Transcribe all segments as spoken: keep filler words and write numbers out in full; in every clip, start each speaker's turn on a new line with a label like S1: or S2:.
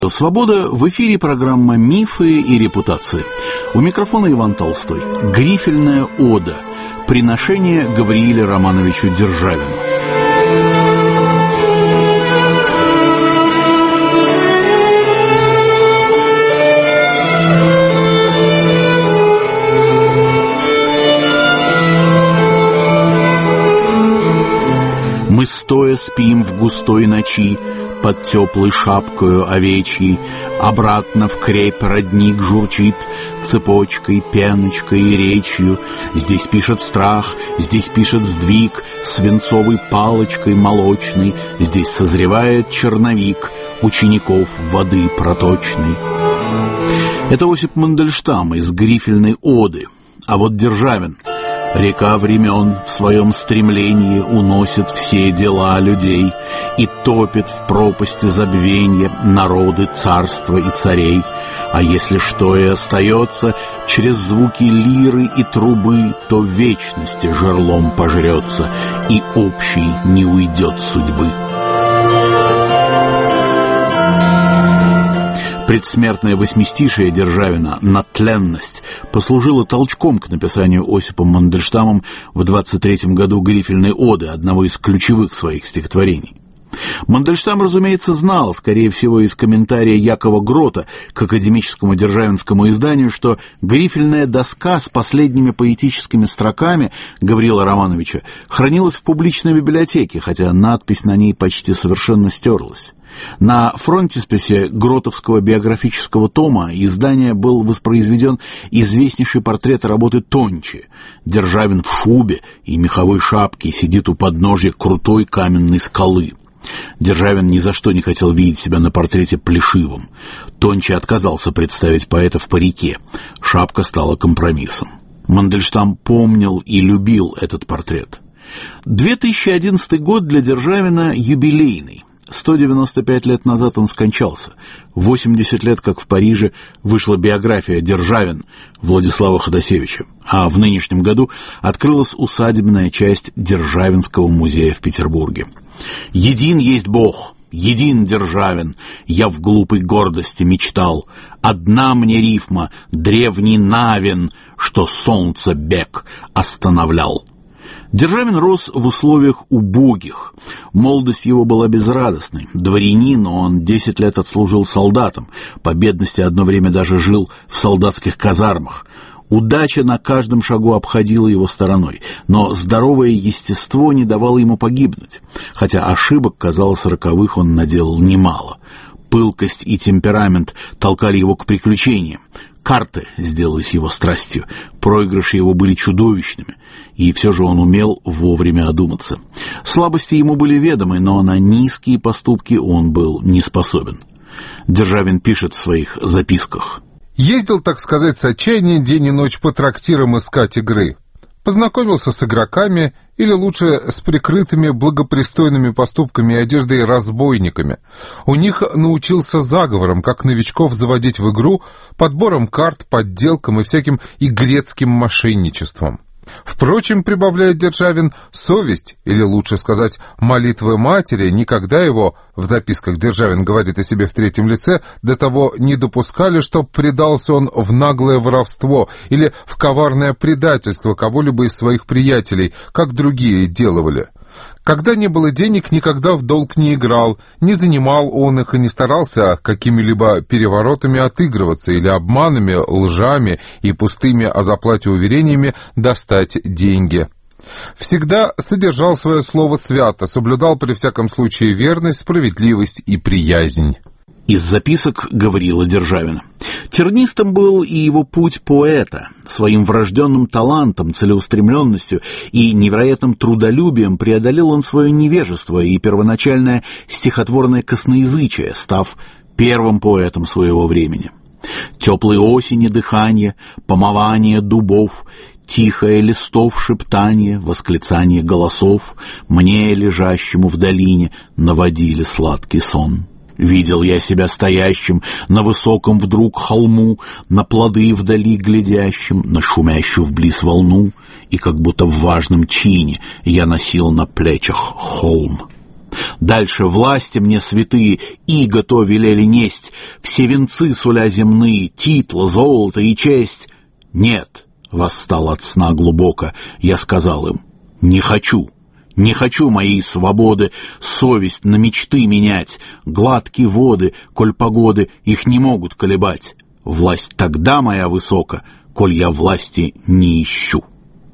S1: Свобода, в эфире программа «Мифы и репутации». У микрофона Иван Толстой. Грифельная ода. Приношение Гаврииле Романовичу Державину. Мы стоя спим в густой ночи под теплой шапкою овечьей, обратно в крепь родник журчит цепочкой, пеночкой и речью. Здесь пишет страх, здесь пишет сдвиг свинцовой палочкой молочной. Здесь созревает черновик учеников воды проточной. Это Осип Мандельштам из Грифельной оды. А вот Державин. Река времен в своем стремлении уносит все дела людей и топит в пропасти забвенья народы, царства и царей. А если что и остается, через звуки лиры и трубы, то в вечности жерлом пожрется, и общий не уйдет судьбы. Предсмертное восьмистишие Державина «Натленность» послужило толчком к написанию Осипом Мандельштамом в двадцать третьем году Грифельной оды, одного из ключевых своих стихотворений. Мандельштам, разумеется, знал, скорее всего, из комментария Якова Грота к академическому державинскому изданию, что грифельная доска с последними поэтическими строками Гавриила Романовича хранилась в публичной библиотеке, хотя надпись на ней почти совершенно стерлась. На фронтисписе Гротовского биографического тома издания был воспроизведен известнейший портрет работы Тончи. Державин в шубе и меховой шапке сидит у подножья крутой каменной скалы. Державин ни за что не хотел видеть себя на портрете плешивым. Тончи отказался представить поэта в парике. Шапка стала компромиссом. Мандельштам помнил и любил этот портрет. две тысячи одиннадцатый год для Державина юбилейный. сто девяносто пять лет назад он скончался. восемьдесят лет, как в Париже, вышла биография «Державин» Владислава Ходосевича, а в нынешнем году открылась усадебная часть Державинского музея в Петербурге. «Един есть Бог, един Державин, я в глупой гордости мечтал. Одна мне рифма, древний Навин, что солнце бег остановлял». Державин рос в условиях убогих. Молодость его была безрадостной. Дворянин, он десять лет отслужил солдатом. По бедности одно время даже жил в солдатских казармах. Удача на каждом шагу обходила его стороной, но здоровое естество не давало ему погибнуть. Хотя ошибок, казалось, роковых он наделал немало. Пылкость и темперамент толкали его к приключениям. Карты сделались его страстью, проигрыши его были чудовищными, и все же он умел вовремя одуматься. Слабости ему были ведомы, но на низкие поступки он был не способен. Державин пишет в своих записках:
S2: «Ездил, так сказать, с отчаяния день и ночь по трактирам искать игры. Познакомился с игроками, или лучше с прикрытыми благопристойными поступками и одеждой разбойниками. У них научился заговором, как новичков заводить в игру, подбором карт, подделкам и всяким игрецким мошенничеством. Впрочем, прибавляет Державин, совесть, или лучше сказать, молитвы матери, никогда его, в записках Державин говорит о себе в третьем лице, до того не допускали, чтоб предался он в наглое воровство или в коварное предательство кого-либо из своих приятелей, как другие делали. Когда не было денег, никогда в долг не играл, не занимал он их и не старался какими-либо переворотами отыгрываться или обманами, лжами и пустыми о заплате уверениями достать деньги. Всегда содержал свое слово свято, соблюдал при всяком случае верность, справедливость и приязнь».
S1: Из записок Гавриила Державина. Тернистым был и его путь поэта. Своим врожденным талантом, целеустремленностью и невероятным трудолюбием преодолел он свое невежество и первоначальное стихотворное косноязычие, став первым поэтом своего времени. Теплой осени дыхание, помывание дубов, тихое листов шептание, восклицание голосов мне, лежащему в долине, наводили сладкий сон. Видел я себя стоящим на высоком вдруг холму, на плоды вдали глядящим, на шумящую вблизь волну, и как будто в важном чине я носил на плечах холм. Дальше власти мне святые иго то велели несть, все венцы суля земные, титла, золото и честь. Нет, восстал от сна глубоко, я сказал им, не хочу, не хочу моей свободы совесть на мечты менять, гладкие воды, коль погоды их не могут колебать. Власть тогда моя высока, коль я власти не ищу.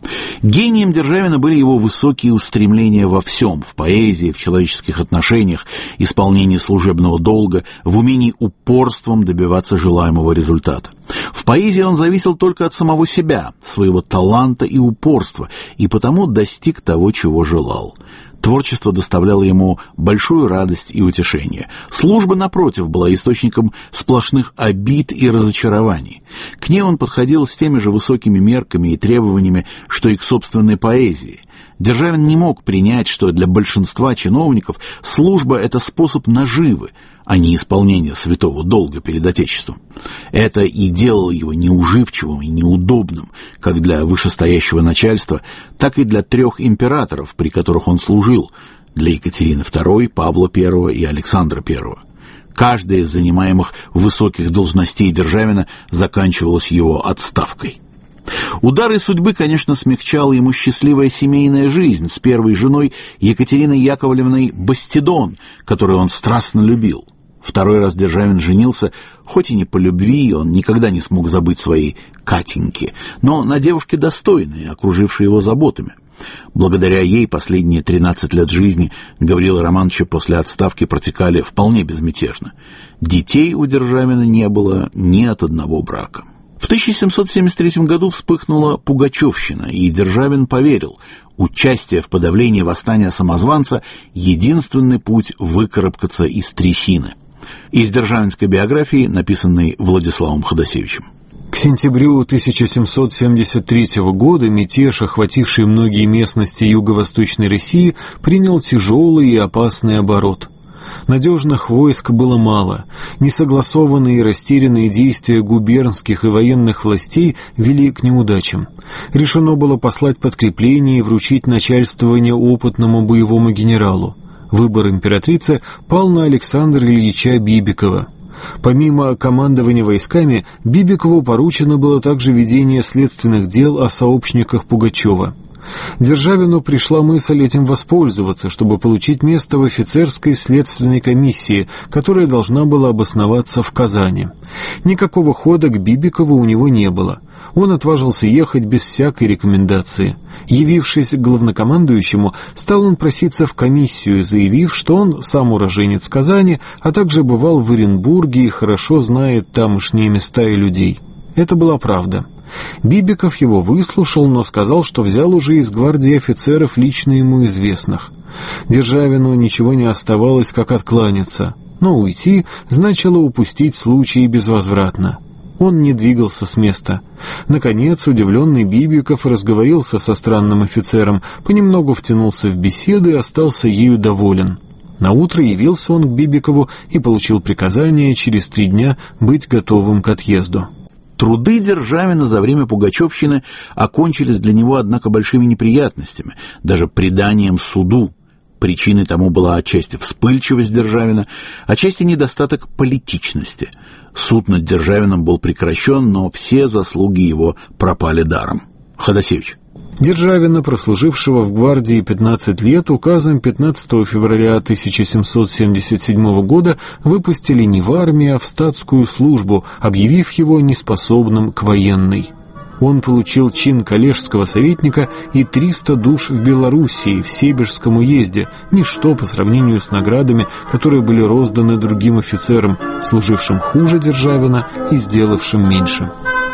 S1: Гением Державина были его высокие устремления во всем, в поэзии, в человеческих отношениях, исполнении служебного долга, в умении упорством добиваться желаемого результата. В поэзии он зависел только от самого себя, своего таланта и упорства, и потому достиг того, чего желал. Творчество доставляло ему большую радость и утешение. Служба, напротив, была источником сплошных обид и разочарований. К ней он подходил с теми же высокими мерками и требованиями, что и к собственной поэзии. Державин не мог принять, что для большинства чиновников служба – это способ наживы, а не исполнение святого долга перед Отечеством. Это и делало его неуживчивым и неудобным, как для вышестоящего начальства, так и для трех императоров, при которых он служил, для Екатерины второй, Павла первого и Александра первого. Каждая из занимаемых высоких должностей Державина заканчивалась его отставкой. Удары судьбы, конечно, смягчала ему счастливая семейная жизнь с первой женой Екатериной Яковлевной Бастидон, которую он страстно любил. Второй раз Державин женился, хоть и не по любви, он никогда не смог забыть своей Катеньки, но на девушке достойной, окружившей его заботами. Благодаря ей последние тринадцать лет жизни Гаврила Романовича после отставки протекали вполне безмятежно. Детей у Державина не было ни от одного брака. В тысяча семьсот семьдесят третьем году вспыхнула Пугачевщина, и Державин поверил, участие в подавлении восстания самозванца – единственный путь выкарабкаться из трясины. Из державинской биографии, написанной Владиславом Ходосевичем.
S3: К сентябрю тысяча семьсот семьдесят третьего года мятеж, охвативший многие местности Юго-Восточной России, принял тяжелый и опасный оборот. Надежных войск было мало. Несогласованные и растерянные действия губернских и военных властей вели к неудачам. Решено было послать подкрепление и вручить начальствование опытному боевому генералу. Выбор императрицы пал на Александра Ильича Бибикова. Помимо командования войсками, Бибикову поручено было также ведение следственных дел о сообщниках Пугачева. Державину пришла мысль этим воспользоваться, чтобы получить место в офицерской следственной комиссии, которая должна была обосноваться в Казани. Никакого хода к Бибикову у него не было. Он отважился ехать без всякой рекомендации. Явившись к главнокомандующему, стал он проситься в комиссию, заявив, что он сам уроженец Казани, а также бывал в Оренбурге и хорошо знает тамошние места и людей. Это была правда. Бибиков его выслушал, но сказал, что взял уже из гвардии офицеров лично ему известных. Державину ничего не оставалось, как откланяться, но уйти значило упустить случай безвозвратно. Он не двигался с места. Наконец, удивленный Бибиков разговорился со странным офицером, понемногу втянулся в беседу и остался ею доволен. Наутро явился он к Бибикову и получил приказание через три дня быть готовым к отъезду.
S1: Труды Державина за время Пугачевщины окончились для него, однако, большими неприятностями, даже преданием суду. Причиной тому была отчасти вспыльчивость Державина, отчасти недостаток политичности. Суд над Державиным был прекращен, но все заслуги его пропали даром. Ходосевич.
S3: Державина, прослужившего в гвардии пятнадцать лет, указом пятнадцатого февраля тысяча семьсот семьдесят седьмого года выпустили не в армию, а в статскую службу, объявив его неспособным к военной. Он получил чин коллежского советника и триста душ в Белоруссии, в Себежском уезде, ничто по сравнению с наградами, которые были розданы другим офицерам, служившим хуже Державина и сделавшим меньше.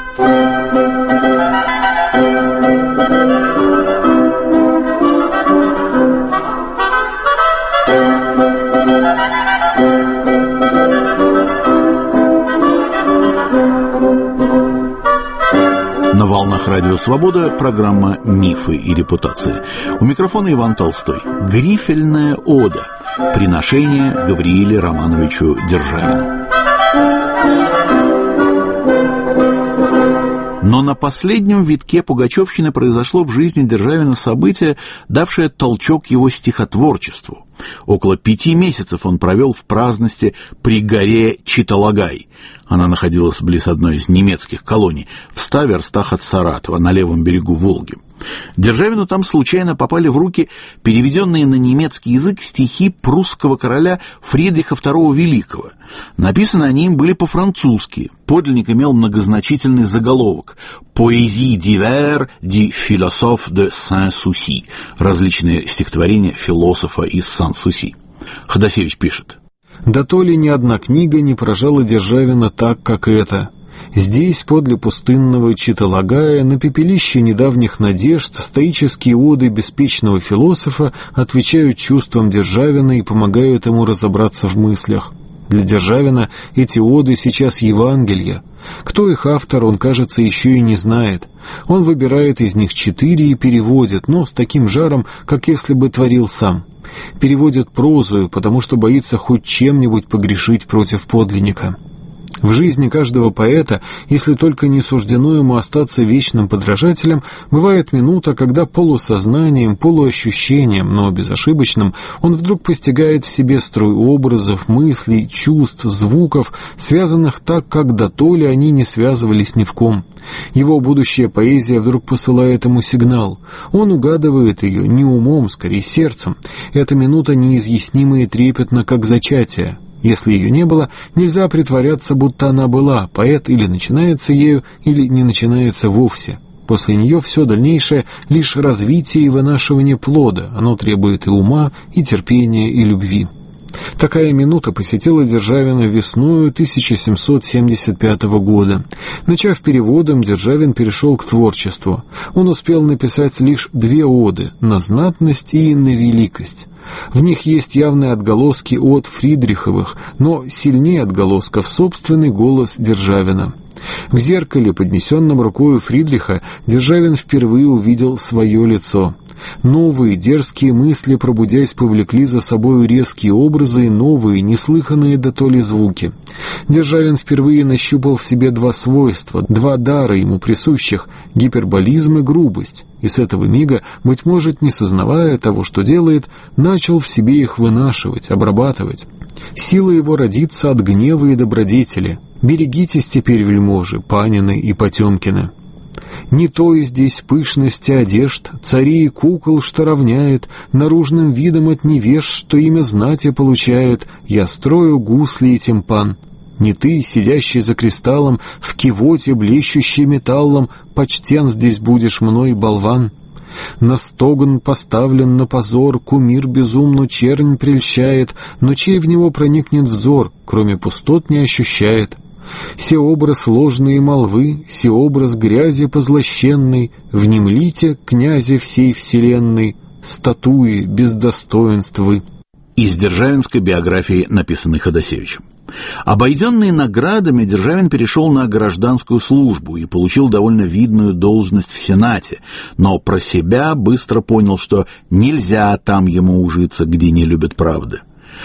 S1: На волнах Радио Свобода программа «Мифы и репутации». У микрофона Иван Толстой. Грифельная ода. Приношение Гаврииле Романовичу Державину. Но на на последнем витке пугачевщины произошло в жизни Державина событие, давшее толчок его стихотворчеству. Около пяти месяцев он провел в праздности при горе Читалагай. Она находилась близ одной из немецких колоний, в ста верстах от Саратова, на левом берегу Волги. Державину там случайно попали в руки переведенные на немецкий язык стихи прусского короля Фридриха второго Великого. Написаны они им были по-французски. Подлинник имел многозначительный заголовок «Poésie divers du philosophe de Sans-Souci» — различные стихотворения философа из Сан-Суси. Ходосевич пишет:
S3: «Да то ли ни одна книга не поражала Державина так, как эта. Здесь, подле пустынного Читалагая, на пепелище недавних надежд, стоические оды беспечного философа отвечают чувствам Державина и помогают ему разобраться в мыслях. Для Державина эти оды сейчас Евангелие. Кто их автор, он, кажется, еще и не знает. Он выбирает из них четыре и переводит, но с таким жаром, как если бы творил сам. Переводит прозою, потому что боится хоть чем-нибудь погрешить против подлинника. В жизни каждого поэта, если только не суждено ему остаться вечным подражателем, бывает минута, когда полусознанием, полуощущением, но безошибочным, он вдруг постигает в себе строй образов, мыслей, чувств, звуков, связанных так, как дотоле они не связывались ни в ком. Его будущая поэзия вдруг посылает ему сигнал. Он угадывает ее не умом, скорее сердцем. Эта минута неизъяснима и трепетна, как зачатие. Если ее не было, нельзя притворяться, будто она была. Поэт или начинается ею, или не начинается вовсе. После нее все дальнейшее — лишь развитие и вынашивание плода. Оно требует и ума, и терпения, и любви. Такая минута посетила Державина весною тысяча семьсот семьдесят пятого года. Начав переводом, Державин перешел к творчеству. Он успел написать лишь две оды — на знатность и на великость. В них есть явные отголоски от Фридриховых, но сильнее отголосков собственный голос Державина. В зеркале, поднесенном рукою Фридриха, Державин впервые увидел свое лицо. Новые дерзкие мысли, пробудясь, повлекли за собою резкие образы и новые, неслыханные дотоле звуки. Державин впервые нащупал в себе два свойства, два дара ему присущих — гиперболизм и грубость, и с этого мига, быть может, не сознавая того, что делает, начал в себе их вынашивать, обрабатывать. Сила его родится от гнева и добродетели. Берегитесь теперь, вельможи, Панины и Потемкины. Не то и здесь пышности одежд, царей и кукол, что равняет, наружным видом от невеж, что имя знати получают, я строю гусли и тимпан. Не ты, сидящий за кристаллом, в кивоте, блещущий металлом, почтен здесь будешь мной, болван. На стоган поставлен на позор, кумир безумно чернь прельщает, но чей в него проникнет взор, кроме пустот не ощущает. Се образ ложные молвы, се образ грязи позлощенной, внемлите, князи всей вселенной, статуи без достоинств вы.
S1: Из державинской биографии, написанной Ходосевичем. Обойденный наградами, Державин перешел на гражданскую службу и получил довольно видную должность в Сенате, но про себя быстро понял, что нельзя там ему ужиться, где не любят правды.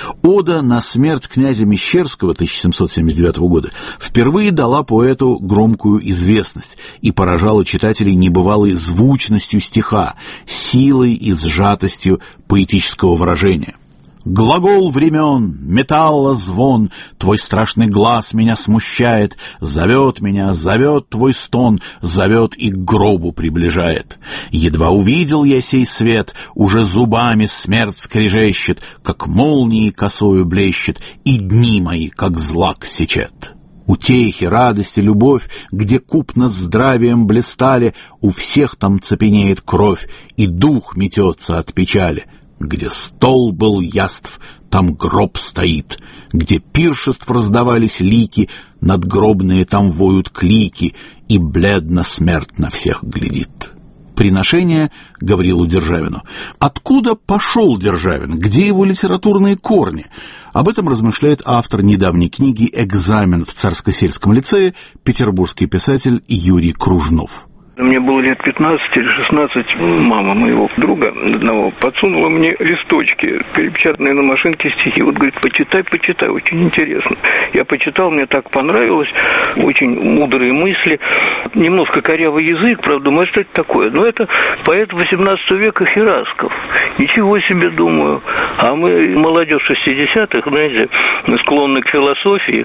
S1: Ода на смерть князя Мещерского тысяча семьсот семьдесят девятого года впервые дала поэту громкую известность и поражала читателей небывалой звучностью стиха, силой и сжатостью поэтического выражения. Глагол времен, металла звон, твой страшный глаз меня смущает, зовет меня, зовет твой стон, зовет и к гробу приближает. Едва увидел я сей свет, уже зубами смерть скрежещет, как молнией косою блещет, и дни мои, как злак сечет. Утехи, радости, любовь, где купно здравием блистали, у всех там цепенеет кровь, и дух метется от печали. Где стол был яств, там гроб стоит, где пиршеств раздавались лики, надгробные там воют клики, и бледно смерть на всех глядит. Приношение Гаврилу Державину. Откуда пошел Державин? Где его литературные корни? Об этом размышляет автор недавней книги «Экзамен в Царско-сельском лицее», петербургский писатель Юрий Кружнов.
S4: Мне было лет пятнадцать или шестнадцать, мама моего друга одного подсунула мне листочки, перепечатанные на машинке стихи. Вот, говорит, почитай, почитай, очень интересно. Я почитал, мне так понравилось, очень мудрые мысли, немножко корявый язык, правда, думаю, что это такое? Но это поэт восемнадцатого века Херасков. Ничего себе, думаю. А мы, молодежь шестидесятых, знаете, склонны к философии,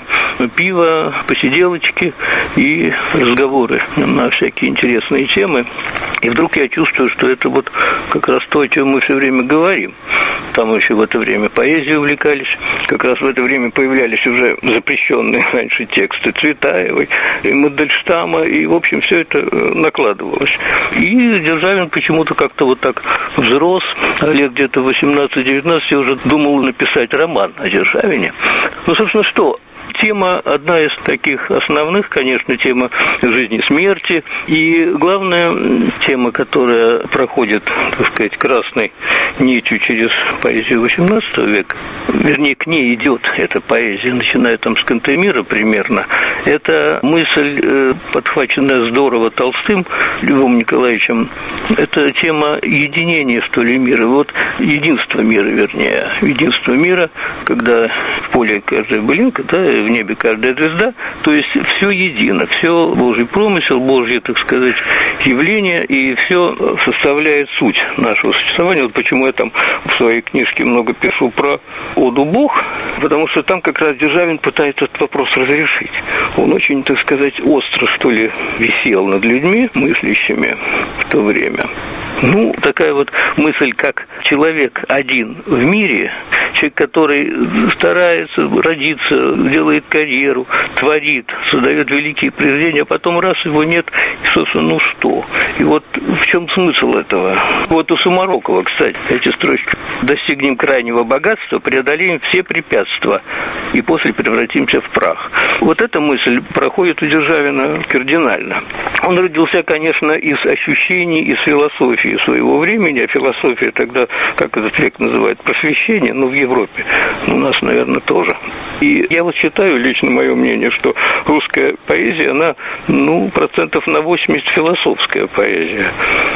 S4: пиво, посиделочки и разговоры на всякие интересные темы. И вдруг я чувствую, что это вот как раз то, о чем мы все время говорим. Там еще в это время поэзией увлекались. Как раз в это время появлялись уже запрещенные раньше тексты Цветаевой, и Мандельштама, и, в общем, все это накладывалось. И Державин почему-то как-то вот так взрос, а лет где-то восемнадцать-девятнадцать я уже думал написать роман о Державине. Ну, собственно, что? Тема, одна из таких основных, конечно, тема жизни и смерти. И главная тема, которая проходит, так сказать, красной нитью через поэзию восемнадцатого века, вернее, к ней идет эта поэзия, начиная там с Кантемира примерно, это мысль, подхваченная здорово Толстым Львом Николаевичем, это тема единения, что ли, мира. Вот единство мира, вернее, единство мира, когда в поле каждая былинка, да, в небе каждая звезда, то есть все едино, все Божий промысел, Божье, так сказать, явление, и все составляет суть нашего существования. Вот почему я там в своей книжке много пишу про оду Бог, потому что там как раз Державин пытается этот вопрос разрешить. Он очень, так сказать, остро, что ли, висел над людьми, мыслящими в то время. Ну, такая вот мысль, как человек один в мире, человек, который старается родиться, делает карьеру, творит, создает великие произведения, а потом раз его нет, и, собственно, ну что? И вот в чем смысл этого? Вот у Сумарокова, кстати, эти строчки. Достигнем крайнего богатства, преодолеем все препятствия, и после превратимся в прах. Вот эта мысль проходит у Державина кардинально. Он родился, конечно, из ощущений, из философии своего времени, а философия тогда, как этот век называют, просвещение, ну, в Европе, у нас, наверное, тоже. И я вот считаю, лично мое мнение, что русская поэзия, она, ну, процентов на восемьдесят философская поэзия,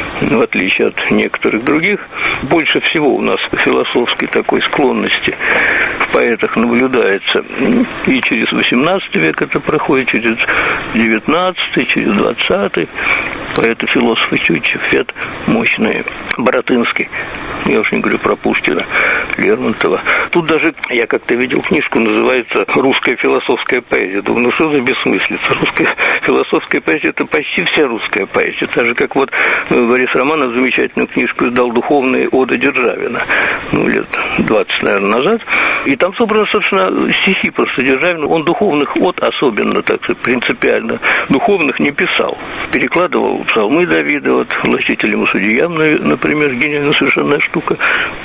S4: в отличие от некоторых других. Больше всего у нас философской такой склонности в поэтах наблюдается. И через восемнадцатый век это проходит, через девятнадцатый, через двадцатый. Поэты-философы Тютчев, Фет, мощные, Боротынский, я уж не говорю про Пушкина, Лермонтова. Тут даже, я как-то видел книжку, называется «Русская философская поэзия». Думаю, ну что за бессмыслица? Русская философская поэзия – это почти вся русская поэзия. Так же, как вот Борис Романов замечательную книжку издал «Духовные оды Державина», ну, лет двадцать, наверное, назад. И там собраны, собственно, стихи просто Державина. Он духовных от особенно, так сказать, принципиально, духовных не писал. Перекладывал псалмы Давида, вот, властителям и судьям, например, гениальная совершенно штука.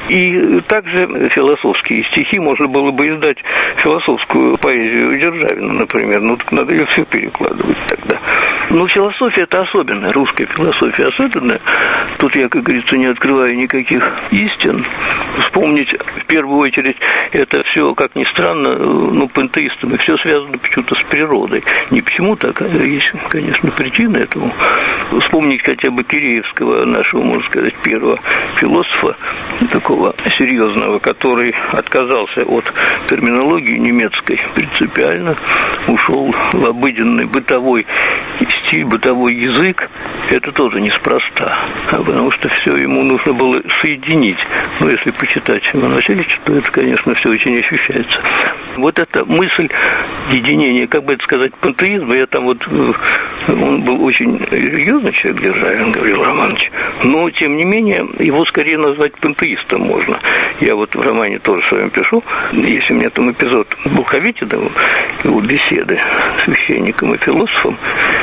S4: И также философские стихи можно было бы издать, философскую поэзию Державина, например. Ну, так надо ее все перекладывать тогда. Но философия – это особенная, русская философия особенная. Тут я, как говорится, не открываю никаких истин. Вспомнить, в первую очередь, это все, как ни странно, ну, пантеистами, все связано почему-то с природой. Не почему-то, а есть, конечно, причина этому. Вспомнить хотя бы Киреевского, нашего, можно сказать, первого философа, такого серьезного, который отказался от терминологии немецкой принципиально, ушел в обыденный бытовой стиль, бытовой язык. Это тоже неспроста, а потому что все ему нужно было соединить. Но если почитать Ивана Васильевича, то это, конечно, все очень ощущается. Вот эта мысль единения, как бы это сказать, пантеизма, я там вот, он был очень религиозный человек, Державин, Гаврил Романович, но, тем не менее, его скорее назвать пантеистом можно. Я вот в романе тоже своем пишу, если у меня там эпизод Булховитина, его беседы с священником и философом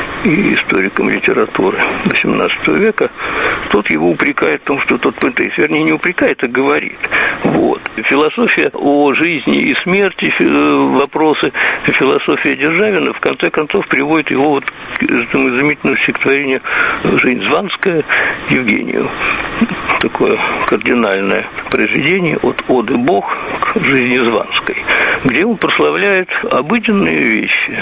S4: и историком литературы восемнадцатого века, тот его упрекает в том, что тот пантеист, вернее, не упрекает, а говорит. Вот. Философия о жизни и смерти, вопросы философии Державина, в конце концов, приводит его вот к этому изумительному стихотворению «Жизнь Званская» Евгению. Такое кардинальное произведение от оды Бог к жизни Званской, где он прославляет обыденные вещи,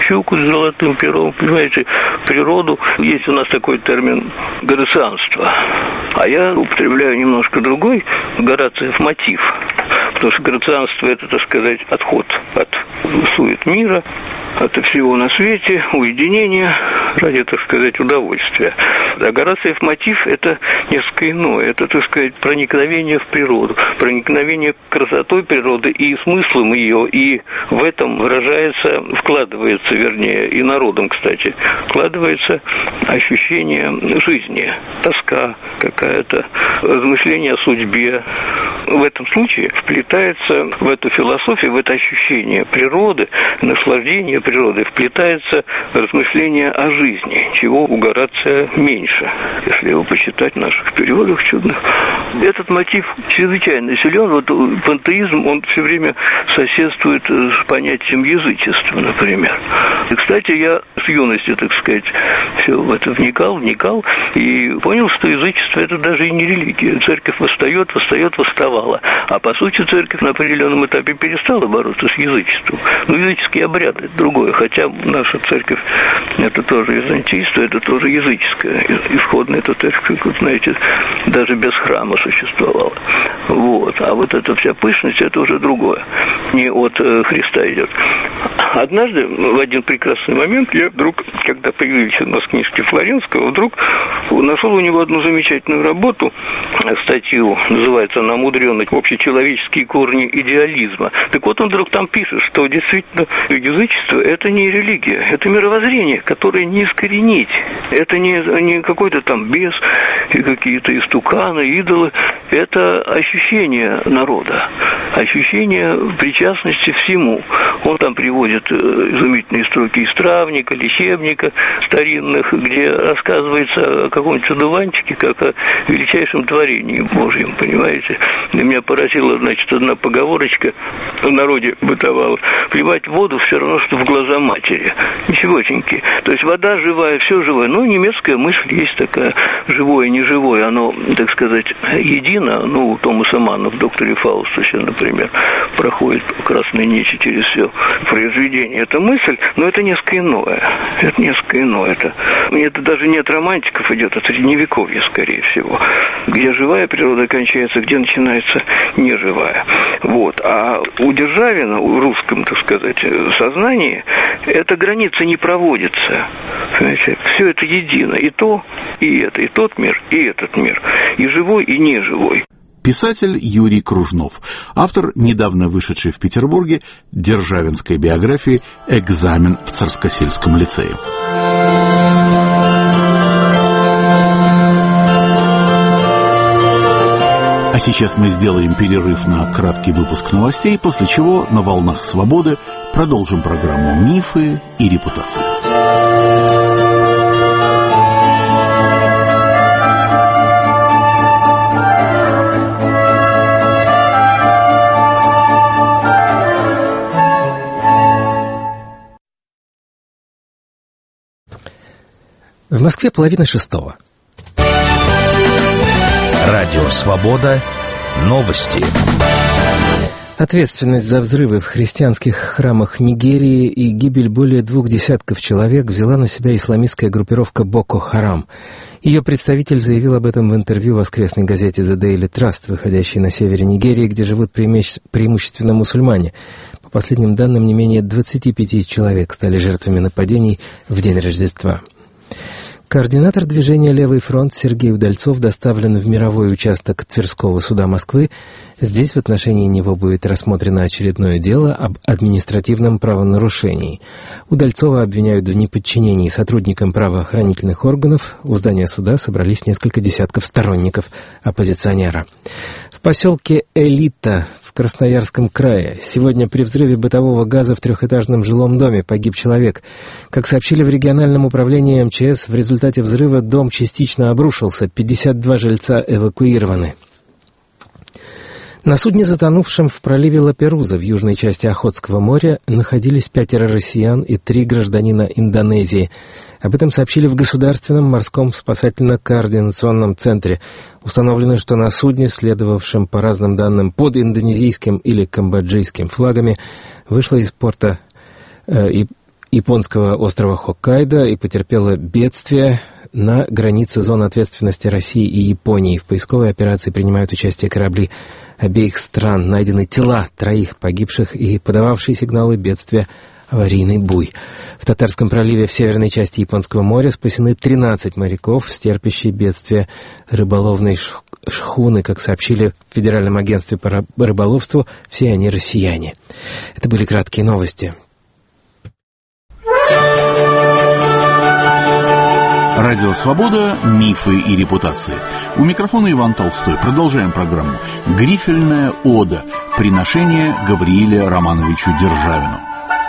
S4: щуку с золотым пером, понимаете, природу. Есть у нас такой термин «грацианство». А я употребляю немножко другой, Горациев мотив. Потому что грацианство – это, так сказать, отход от сует мира, от всего на свете, уединение ради, так сказать, удовольствия. А Горациев мотив – это несколько иное. Это, так сказать, проникновение в природу, проникновение красотой природы и смыслом ее, и в этом выражается, вкладывается, вернее, и народом, кстати, вкладывается ощущение жизни, тоска какая-то, размышление о судьбе. В этом случае вплетается в эту философию, в это ощущение природы, наслаждение природой, вплетается размышление о жизни, чего у Горация меньше, если его почитать в наших переводах чудных. Этот мотив чрезвычайно силен. Вот пантеизм, он все время соседствует с понятием язычества, например. И, кстати, я с юности, так сказать, все в это вникал, вникал, и понял, что язычество – это даже и не религия. Церковь восстает, восстает, восставала. А по сути, церковь на определенном этапе перестала бороться с язычеством. Но языческие обряды – это другое. Хотя наша церковь – это тоже византийство, это тоже языческое. Исходная эта церковь, как вы знаете, даже без храма существовала. Вот. А вот эта вся пышность – это уже другое. Не от э, Христа идет. Однажды, в один прекрасный момент, я вдруг, когда появились у нас книжки Флоренского, вдруг нашел у него одну замечательную работу, статью, называется она «Мудреные общечеловеческие корни идеализма». Так вот, он вдруг там пишет, что действительно язычество – это не религия, это мировоззрение, которое не искоренить. Это не, не какой-то там бес и какие-то истуканы, идолы. Это ощущение народа, ощущение причастности всему. Он там приводит изумительные строки из травника, лечебника старинных, где рассказывается о каком-нибудь одуванчике, как о величайшем творении Божьем, понимаете? И меня поразила, значит, одна поговорочка в народе бытовала: плевать в воду все равно, что в глаза матери. Ничегошеньки. То есть вода живая, все живое. Ну, немецкая мысль есть такая, живое, неживое, оно, так сказать, едино. Ну, у Томаса Манна в «Докторе Фаустусе», например, проходит красной нити через все произведение. Это мысль, но это несколько иное. Это несколько иное. Это, это даже не от романтиков идет, от средневековья, скорее всего. Где живая природа кончается, где начинается неживая. Вот. А у Державина, у русском, так сказать, сознании, эта граница не проводится. Понимаете? Все это едино. И то, и это, и тот мир, и этот мир. И живой, и неживой.
S1: Писатель Юрий Кружнов, автор недавно вышедшей в Петербурге державинской биографии «Экзамен в Царскосельском лицее». А сейчас мы сделаем перерыв на краткий выпуск новостей, после чего на волнах свободы продолжим программу «Мифы и репутация».
S5: В Москве половина шестого.
S6: Радио «Свобода». Новости.
S5: Ответственность за взрывы в христианских храмах Нигерии и гибель более двух десятков человек взяла на себя исламистская группировка Боко Харам. Ее представитель заявил об этом в интервью воскресной газете The Daily Trust, выходящей на севере Нигерии, где живут преимущественно мусульмане. По последним данным, не менее двадцати пяти человек стали жертвами нападений в день Рождества. Координатор движения «Левый фронт» Сергей Удальцов доставлен в мировой участок Тверского суда Москвы. Здесь в отношении него будет рассмотрено очередное дело об административном правонарушении. Удальцова обвиняют в неподчинении сотрудникам правоохранительных органов. У здания суда собрались несколько десятков сторонников оппозиционера. В поселке Элита в Красноярском крае сегодня при взрыве бытового газа в трехэтажном жилом доме погиб человек. Как сообщили в региональном управлении эм че эс, в результате взрыва дом частично обрушился, пятьдесят два жильца эвакуированы. На судне, затонувшем в проливе Лаперуза в южной части Охотского моря, находились пятеро россиян и три гражданина Индонезии. Об этом сообщили в Государственном морском спасательно-координационном центре. Установлено, что на судне, следовавшем по разным данным под индонезийским или камбоджийским флагами, вышло из порта э, и японского острова Хоккайдо и потерпела бедствие на границе зоны ответственности России и Японии. В поисковой операции принимают участие корабли обеих стран. Найдены тела троих погибших и подававшие сигналы бедствия аварийный буй. В Татарском проливе в северной части Японского моря спасены тринадцать моряков, стерпящие бедствие рыболовной шхуны. Как сообщили в Федеральном агентстве по рыболовству, все они россияне. Это были краткие новости.
S1: Радио «Свобода. Мифы и репутации». У микрофона Иван Толстой. Продолжаем программу. Грифельная ода. Приношение Гаврииле Романовичу Державину.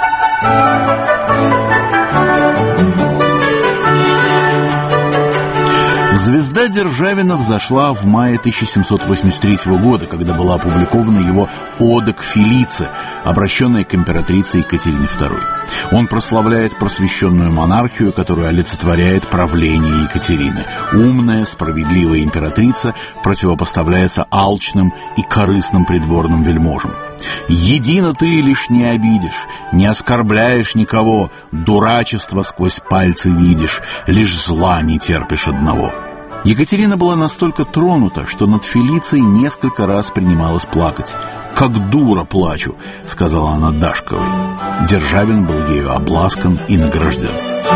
S1: Звезда Державина взошла в мае тысяча семьсот восемьдесят третьего года, когда была опубликована его «Ода к Фелице», обращенная к императрице Екатерине второй. Он прославляет просвещенную монархию, которую олицетворяет правление Екатерины. Умная, справедливая императрица противопоставляется алчным и корыстным придворным вельможам. «Едино ты лишь не обидишь, не оскорбляешь никого, дурачество сквозь пальцы видишь, лишь зла не терпишь одного». Екатерина была настолько тронута, что над Фелицей несколько раз принималась плакать. «Как дура плачу», — сказала она Дашковой. Державин был ею обласкан и награжден.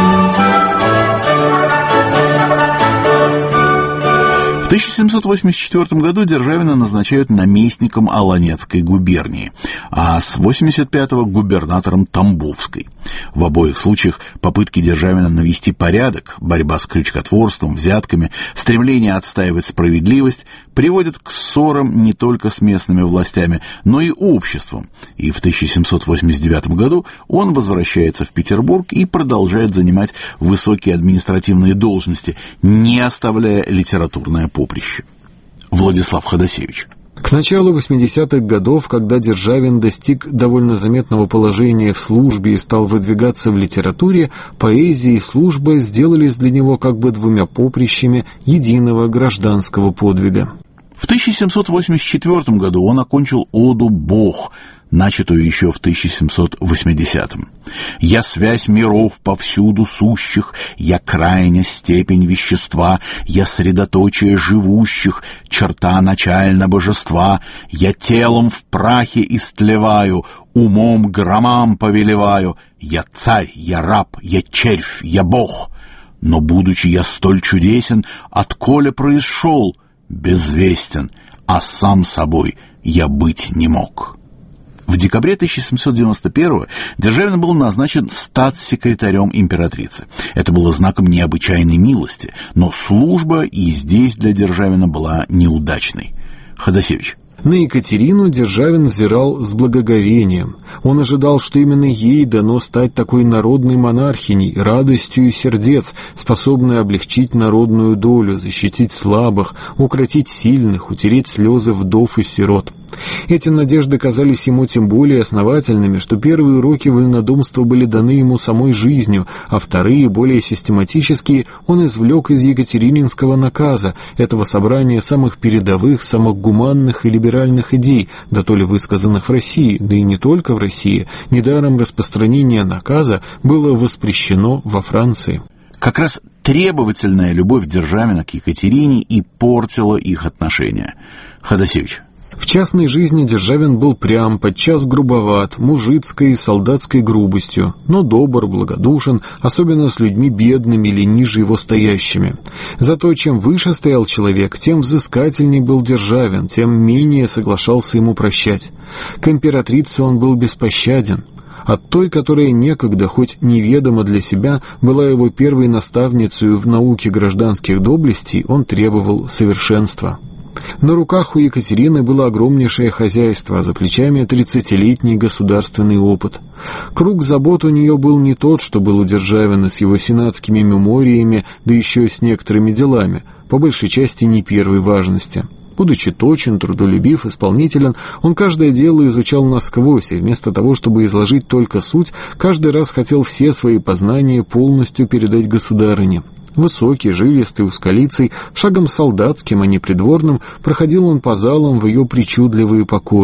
S1: В тысяча семьсот восемьдесят четвёртом году Державина назначают наместником Аланецкой губернии, а с восемьдесят пятого губернатором Тамбовской. В обоих случаях попытки Державина навести порядок, борьба с крючкотворством, взятками, стремление отстаивать справедливость приводят к ссорам не только с местными властями, но и обществом. И в тысяча семьсот восемьдесят девятом году он возвращается в Петербург и продолжает занимать высокие административные должности, не оставляя литературное поприще. Владислав Ходосевич.
S3: К началу восьмидесятых годов, когда Державин достиг довольно заметного положения в службе и стал выдвигаться в литературе, поэзия и служба сделались для него как бы двумя поприщами единого гражданского подвига.
S1: В тысяча семьсот восемьдесят четвёртом году он окончил оду «Бог», начатую еще в тысяча семьсот восьмидесятом. «Я связь миров повсюду сущих, я крайняя степень вещества, я средоточие живущих, черта начальна божества, я телом в прахе истлеваю, умом громам повелеваю, я царь, я раб, я червь, я бог. Но, будучи я столь чудесен, отколе происшел, безвестен, а сам собой я быть не мог». В декабре тысяча семьсот девяносто первого Державин был назначен статс-секретарем императрицы. Это было знаком необычайной милости, но служба и здесь для Державина была неудачной. Ходосевич.
S3: На Екатерину Державин взирал с благоговением. Он ожидал, что именно ей дано стать такой народной монархиней, радостью сердец, способной облегчить народную долю, защитить слабых, укротить сильных, утереть слезы вдов и сирот. Эти надежды казались ему тем более основательными, что первые уроки вольнодумства были даны ему самой жизнью, а вторые, более систематические, он извлек из Екатерининского наказа, этого собрания самых передовых, самых гуманных и либеральных идей, да то ли высказанных в России, да и не только в России. Недаром распространение наказа было воспрещено во Франции.
S1: Как раз требовательная любовь Державина к Екатерине и портила их отношения. Ходосевич.
S3: В частной жизни Державин был прям, подчас грубоват, мужицкой и солдатской грубостью, но добр, благодушен, особенно с людьми бедными или ниже его стоящими. Зато чем выше стоял человек, тем взыскательней был Державин, тем менее соглашался ему прощать. К императрице он был беспощаден. От той, которая некогда, хоть неведомо для себя, была его первой наставницей в науке гражданских доблестей, он требовал совершенства. На руках у Екатерины было огромнейшее хозяйство, а за плечами тридцатилетний государственный опыт. Круг забот у нее был не тот, что был у Державина с его сенатскими мемориями, да еще и с некоторыми делами, по большей части не первой важности. Будучи точен, трудолюбив, исполнителен, он каждое дело изучал насквозь, и вместо того, чтобы изложить только суть, каждый раз хотел все свои познания полностью передать государыне. Высокий, жилистый, узколицый, шагом солдатским, а не придворным, проходил он по залам в ее причудливые покои.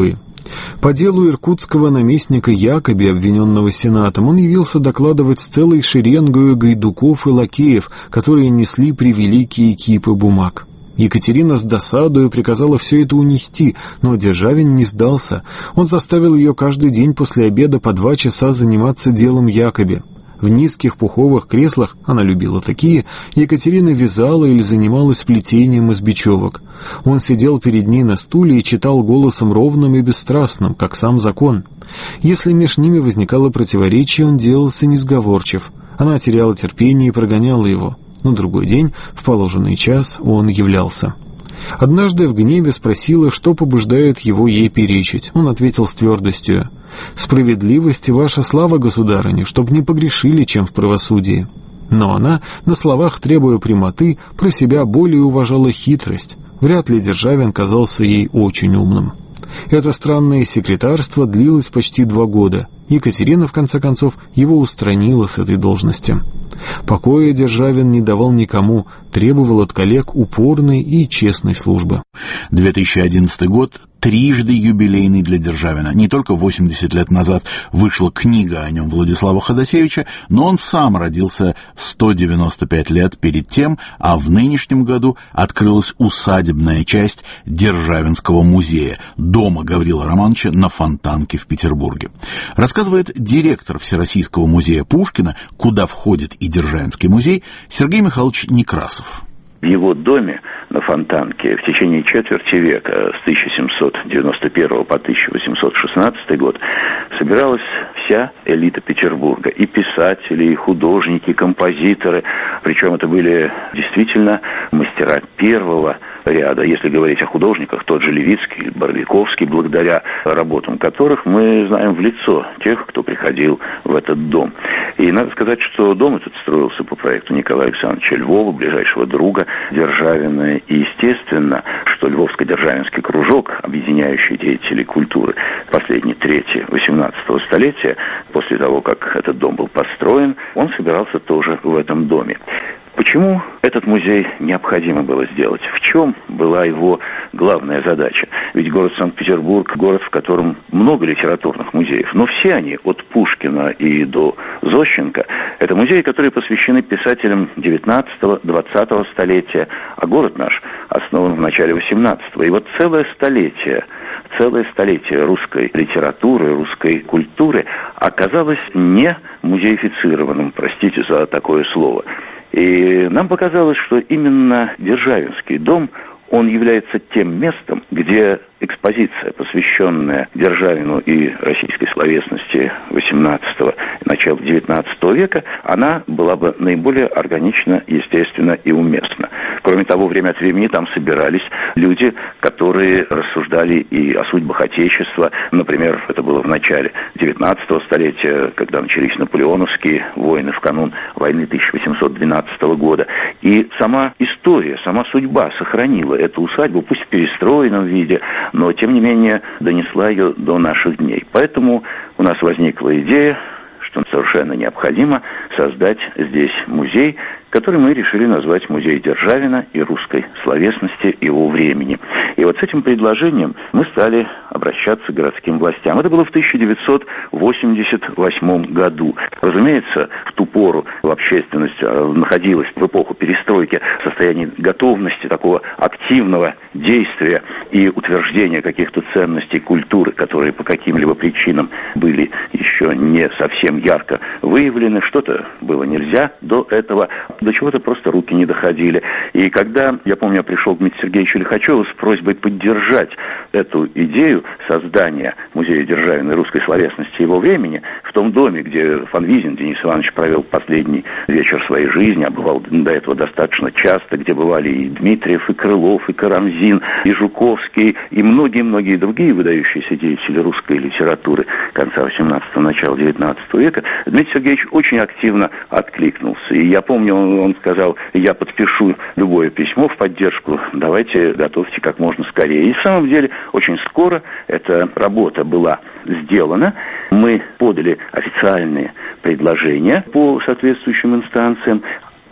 S3: По делу иркутского наместника Якоби, обвиненного Сенатом, он явился докладывать с целой шеренгою гайдуков и лакеев, которые несли превеликие кипы бумаг. Екатерина с досадою приказала все это унести, но Державин не сдался. Он заставил ее каждый день после обеда по два часа заниматься делом Якоби. В низких пуховых креслах, она любила такие, Екатерина вязала или занималась плетением из бечевок. Он сидел перед ней на стуле и читал голосом ровным и бесстрастным, как сам закон. Если меж ними возникало противоречие, он делался несговорчив. Она теряла терпение и прогоняла его. На другой день, в положенный час, он являлся. Однажды в гневе спросила, что побуждает его ей перечить. Он ответил с твердостью: «Справедливость и ваша слава, государыня, чтоб не погрешили, чем в правосудии». Но она, на словах требуя прямоты, про себя более уважала хитрость. Вряд ли Державин казался ей очень умным. Это странное секретарство длилось почти два года. Екатерина, в конце концов, его устранила с этой должности. Покоя Державин не давал никому, требовал от коллег упорной и честной службы.
S1: две тысячи одиннадцатый год трижды юбилейный для Державина. Не только восемьдесят лет назад вышла книга о нем Владислава Ходосевича, но он сам родился сто девяносто пять лет перед тем, а в нынешнем году открылась усадебная часть Державинского музея, дома Гаврила Романовича на Фонтанке в Петербурге. Рассказывает директор Всероссийского музея Пушкина, куда входит и Державинский музей, Сергей Михайлович Некрасов.
S7: В его доме на Фонтанке в течение четверти века, с тысяча семьсот девяносто первого по тысяча восемьсот шестнадцатый год, собиралась вся элита Петербурга. И писатели, и художники, и композиторы. Причем это были действительно мастера первого ряда. Если говорить о художниках, тот же Левицкий, Боровиковский, благодаря работам которых мы знаем в лицо тех, кто приходил в этот дом. И надо сказать, что дом этот строился по проекту Николая Александровича Львова, ближайшего друга Державина. И естественно, что Львовско-Державинский кружок, объединяющий деятелей культуры последней трети восемнадцатого столетия, после того, как этот дом был построен, он собирался тоже в этом доме. Почему этот музей необходимо было сделать? В чем была его главная задача? Ведь город Санкт-Петербург – город, в котором много литературных музеев, но все они, от Пушкина и до Зощенко, это музеи, которые посвящены писателям девятнадцатого-двадцатого столетия, а город наш основан в начале восемнадцатого. И вот целое столетие, целое столетие русской литературы, русской культуры оказалось не музеифицированным, простите за такое слово. И нам показалось, что именно Державинский дом, он является тем местом, где экспозиция, посвященная Державину и российской словесности восемнадцатого и начала девятнадцатого века, она была бы наиболее органична, естественно и уместна. Кроме того, время от времени там собирались люди, которые рассуждали и о судьбах Отечества. Например, это было в начале девятнадцатого столетия, когда начались наполеоновские войны в канун войны тысяча восемьсот двенадцатого года. И сама история, сама судьба сохранила эту усадьбу, пусть в перестроенном виде, но, тем не менее, донесла ее до наших дней. Поэтому у нас возникла идея, что совершенно необходимо создать здесь музей, который мы решили назвать «Музей Державина и русской словесности его времени». И вот с этим предложением мы стали обращаться к городским властям. Это было в тысяча девятьсот восемьдесят восьмом году. Разумеется, в ту пору общественность находилась в эпоху перестройки в состоянии готовности такого активного действия и утверждения каких-то ценностей культуры, которые по каким-либо причинам были еще не совсем ярко выявлены. Что-то было нельзя до этого, до чего-то просто руки не доходили. И когда, я помню, я пришел к Дмитрию Сергеевичу Лихачеву с просьбой поддержать эту идею создания музея Державина и русской словесности его времени, в том доме, где Фанвизин Денис Иванович провел последний вечер своей жизни, а бывал до этого достаточно часто, где бывали и Дмитриев, и Крылов, и Карамзин, и Жуковский, и многие-многие другие выдающиеся деятели русской литературы конца восемнадцатого, начала девятнадцатого века, Дмитрий Сергеевич очень активно откликнулся. И я помню, он, он сказал: я подпишу любое письмо в поддержку, давайте готовьте как можно скорее. И в самом деле очень скоро эта работа была сделана. Мы подали официальные предложения по соответствующим инстанциям.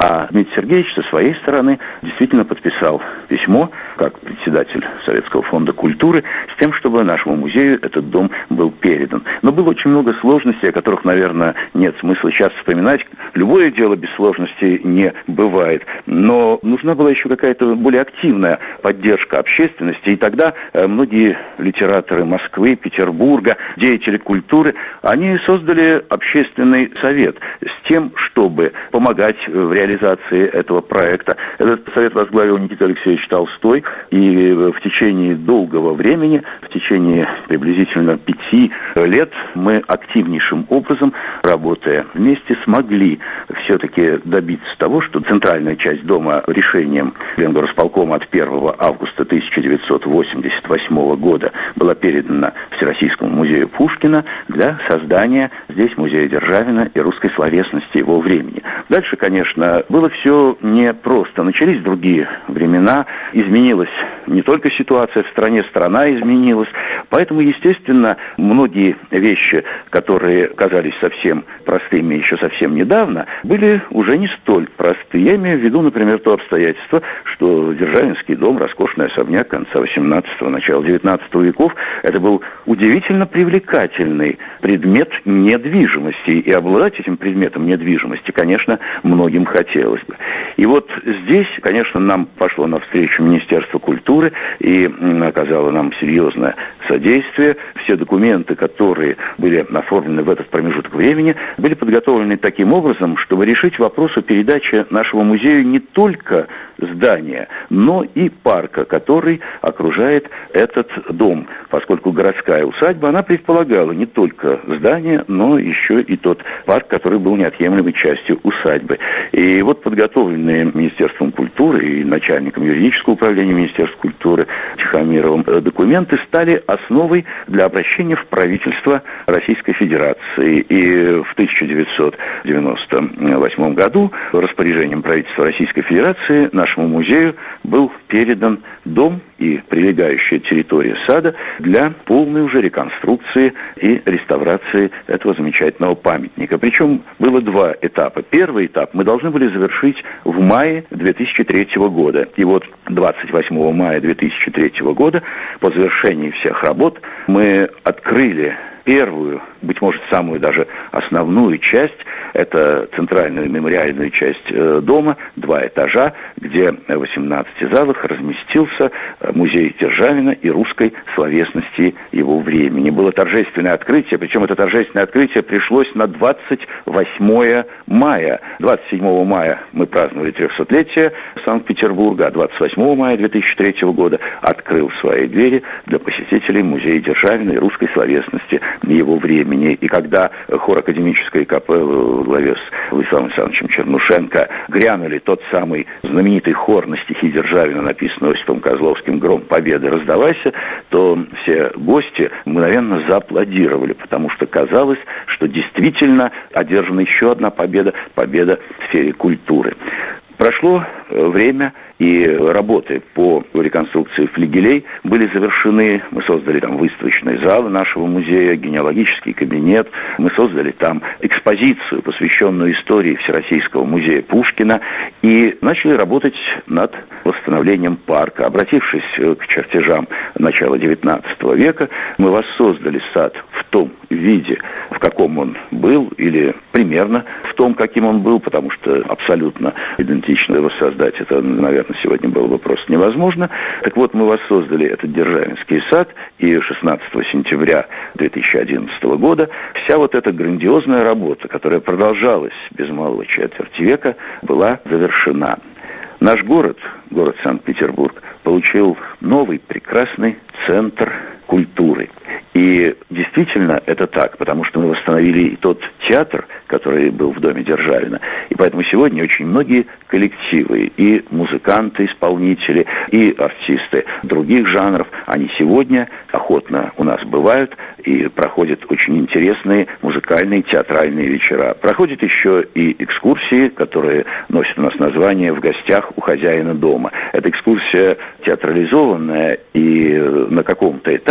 S7: А Дмитрий Сергеевич со своей стороны действительно подписал письмо, как председатель Советского фонда культуры, с тем, чтобы нашему музею этот дом был передан. Но было очень много сложностей, о которых, наверное, нет смысла сейчас вспоминать. Любое дело без сложностей не бывает. Но нужна была еще какая-то более активная поддержка общественности. И тогда многие литераторы Москвы, Петербурга, деятели культуры, они создали общественный совет с тем, чтобы помогать в реализации этого проекта. Этот совет возглавил Никита Алексеевич Толстой. И в течение долгого времени, в течение приблизительно пяти лет, мы активнейшим образом, работая вместе, смогли все-таки добиться того, что центральная часть дома решением Ленгорасполкома от первого августа тысяча девятьсот восемьдесят восьмого года была передана Всероссийскому музею Пушкина для создания здесь музея Державина и русской словесности его времени. Дальше, конечно, было все непросто. Начались другие времена, изменилась не только ситуация в стране, страна изменилась. Поэтому, естественно, многие вещи, которые казались совсем простыми еще совсем недавно, были уже не столь просты. Я имею в виду, например, то обстоятельство, что Державинский дом, роскошный особняк конца восемнадцатого, начала девятнадцатого веков, это был удивительно привлекательный предмет недвижимости. И обладать этим предметом недвижимости, конечно, многим хотелось бы. И вот здесь, конечно, нам пошло навстречу Министерство культуры и оказало нам серьезное содействие. Все документы, которые были оформлены в этот промежуток времени, были подготовлены таким образом, чтобы решить вопрос о передаче нашему музею не только здания, но и парка, который окружает этот дом. Поскольку городская усадьба, она предполагала не только здание, но еще и тот парк, который был неотъемлемой частью усадьбы. И вот подготовленные Министерством культуры и начальником юридического управления Министерства культуры Тихомировым документы стали основой для обращения в правительство Российской Федерации. И в тысяча девятьсот девяносто восьмом году распоряжением правительства Российской Федерации нашему музею был передан дом и прилегающая территория сада для полной уже реконструкции и реставрации этого замечательного памятника. Причем было два этапа. Первый этап мы должны были завершить в мае две тысячи третьего года. И вот двадцать восьмого мая две тысячи третьего года, по завершении всех работ, мы открыли первую, быть может, самую даже основную часть, это центральную мемориальную часть э, дома, два этажа, где в восемнадцати залах разместился музей Державина и русской словесности его времени. Было торжественное открытие, причем это торжественное открытие пришлось на двадцать восьмое мая. двадцать седьмого мая мы праздновали трехсотлетие Санкт-Петербурга, а двадцать восьмого мая две тысячи третьего года открыл свои двери для посетителей музея Державина и русской словесности его времени. И когда хор академической капеллы во главе с Владиславом Александровичем Чернушенко грянули тот самый знаменитый хор на стихи Державина, написанный Осипом Козловским, «Гром победы, раздавайся», то все гости мгновенно зааплодировали, потому что казалось, что действительно одержана еще одна победа, победа в сфере культуры. Прошло время, и работы по реконструкции флигелей были завершены. Мы создали там выставочные залы нашего музея, генеалогический кабинет. Мы создали там экспозицию, посвященную истории Всероссийского музея Пушкина, и начали работать над восстановлением парка. Обратившись к чертежам начала девятнадцатого века, мы воссоздали сад в том виде, в каком он был, или примерно в том, каким он был, потому что абсолютно идентично воссоздать это, наверное, сегодня было бы просто невозможно. Так вот, мы воссоздали этот Державинский сад, и шестнадцатого сентября две тысячи одиннадцатого года вся вот эта грандиозная работа, которая продолжалась без малого четверти века, была завершена. Наш город, город Санкт-Петербург, получил новый прекрасный центр культуры. И действительно это так, потому что мы восстановили и тот театр, который был в доме Державина. И поэтому сегодня очень многие коллективы, и музыканты, исполнители, и артисты других жанров, они сегодня охотно у нас бывают и проходят очень интересные музыкальные, театральные вечера. Проходят еще и экскурсии, которые носят у нас название «В гостях у хозяина дома». Эта экскурсия театрализованная, и на каком-то этапе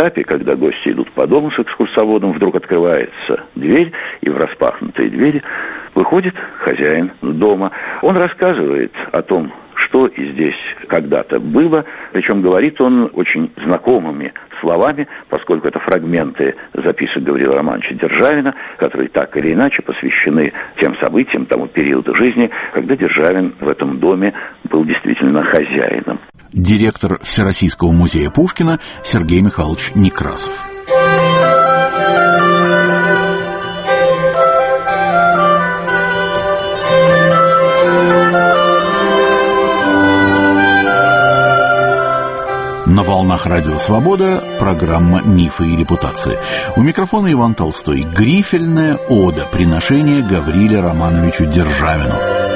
S7: этапе, когда гости идут по дому с экскурсоводом, вдруг открывается дверь, и в распахнутые двери выходит хозяин дома. Он рассказывает о том, что и здесь когда-то было, причем говорит он очень знакомыми словами, поскольку это фрагменты записок Гаврила Романовича Державина, которые так или иначе посвящены тем событиям, тому периоду жизни, когда Державин в этом доме был действительно хозяином.
S1: Директор Всероссийского музея Пушкина Сергей Михайлович Некрасов. На волнах Радио Свобода программа «Мифы и репутации». У микрофона Иван Толстой. Грифельная ода. Приношение Гавриле Романовичу Державину.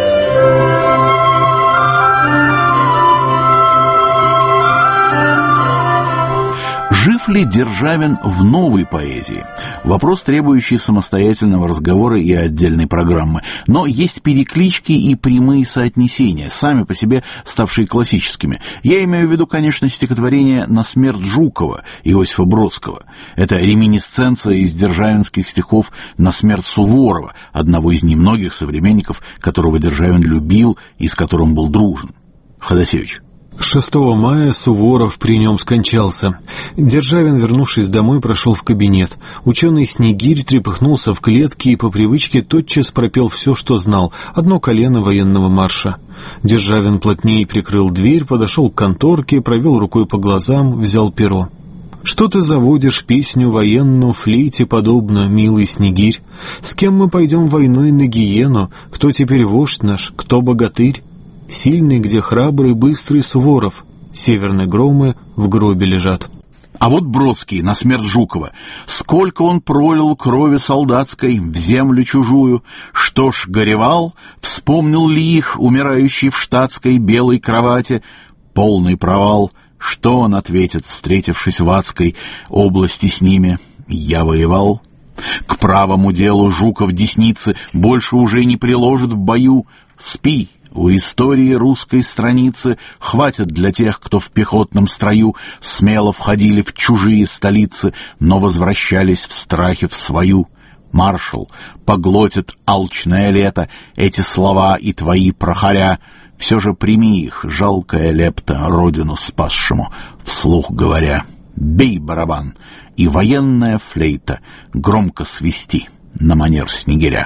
S1: Жив ли Державин в новой поэзии? Вопрос, требующий самостоятельного разговора и отдельной программы. Но есть переклички и прямые соотнесения, сами по себе ставшие классическими. Я имею в виду, конечно, стихотворение «На смерть Жукова» Иосифа Бродского. Это реминисценция из державинских стихов «На смерть Суворова», одного из немногих современников, которого Державин любил и с которым был дружен. Ходосевич.
S3: шестого мая Суворов при нем скончался. Державин, вернувшись домой, прошел в кабинет. Ученый Снегирь трепыхнулся в клетке и по привычке тотчас пропел все, что знал, одно колено военного марша. Державин плотнее прикрыл дверь, подошел к конторке, провел рукой по глазам, взял перо. «Что ты заводишь песню военную, флейте подобно, милый Снегирь? С кем мы пойдем войной на гиену? Кто теперь вождь наш? Кто богатырь? Сильный, где храбрый, быстрый Суворов. Северные громы в гробе лежат».
S1: А вот Бродский на смерть Жукова. Сколько он пролил крови солдатской в землю чужую. Что ж, горевал, вспомнил ли их, умирающий в штатской белой кровати? Полный провал. Что он ответит, встретившись в адской области с ними? Я воевал. К правому делу Жуков десницы больше уже не приложит в бою. Спи. У истории русской страницы хватит для тех, кто в пехотном строю смело входили в чужие столицы, но возвращались в страхе в свою. Маршал, поглотит алчное лето эти слова и твои прохоря. Все же прими их, жалкая лепта, родину спасшему, вслух говоря. Бей барабан, и военная флейта громко свисти на манер Снегиря.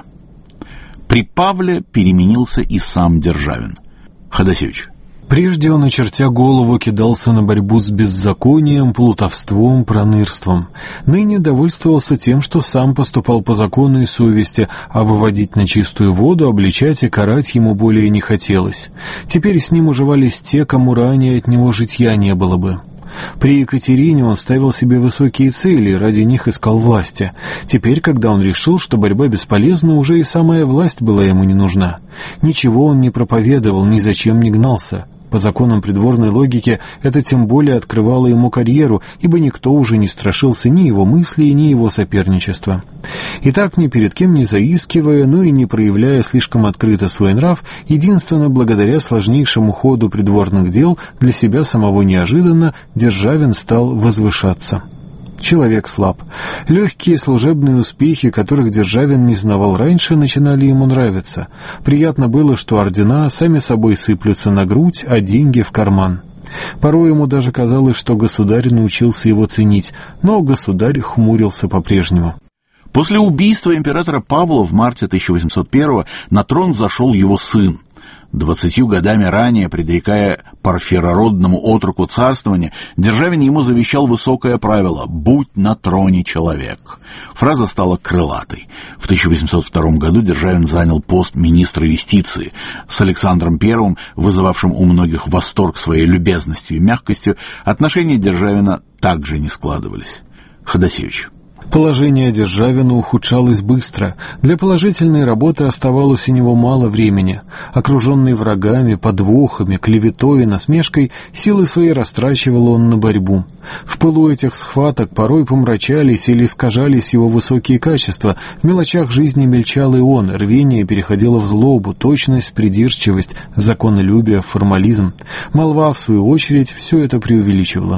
S1: При Павле переменился и сам Державин. Ходосевич.
S3: Прежде он, очертя голову, кидался на борьбу с беззаконием, плутовством, пронырством. Ныне довольствовался тем, что сам поступал по закону и совести, а выводить на чистую воду, обличать и карать ему более не хотелось. Теперь с ним уживались те, кому ранее от него житья не было бы. При Екатерине он ставил себе высокие цели и ради них искал власти. Теперь, когда он решил, что борьба бесполезна, уже и самая власть была ему не нужна. Ничего он не проповедовал, ни зачем не гнался. По законам придворной логики это тем более открывало ему карьеру, ибо никто уже не страшился ни его мыслей, ни его соперничества. И так, ни перед кем не заискивая, но и не проявляя слишком открыто свой нрав, единственно благодаря сложнейшему ходу придворных дел, для себя самого неожиданно, Державин стал возвышаться. Человек слаб. Легкие служебные успехи, которых Державин не знавал раньше, начинали ему нравиться. Приятно было, что ордена сами собой сыплются на грудь, а деньги в карман. Порой ему даже казалось, что государь научился его ценить, но государь хмурился по-прежнему.
S1: После убийства императора Павла в марте тысяча восемьсот первого на трон взошел его сын. Двадцатью годами ранее, предрекая парфирородному отроку царствования, Державин ему завещал высокое правило «Будь на троне человек». Фраза стала крылатой. В тысяча восемьсот втором году Державин занял пост министра юстиции. С Александром Первым, вызывавшим у многих восторг своей любезностью и мягкостью, отношения Державина также не складывались. Ходосевич.
S3: Положение Державина ухудшалось быстро. Для положительной работы оставалось у него мало времени. Окруженный врагами, подвохами, клеветой и насмешкой, силы свои растрачивал он на борьбу. В пылу этих схваток порой помрачались или искажались его высокие качества. В мелочах жизни мельчал и он, рвение переходило в злобу, точность, придирчивость, законолюбие, формализм. Молва, в свою очередь, все это преувеличивала.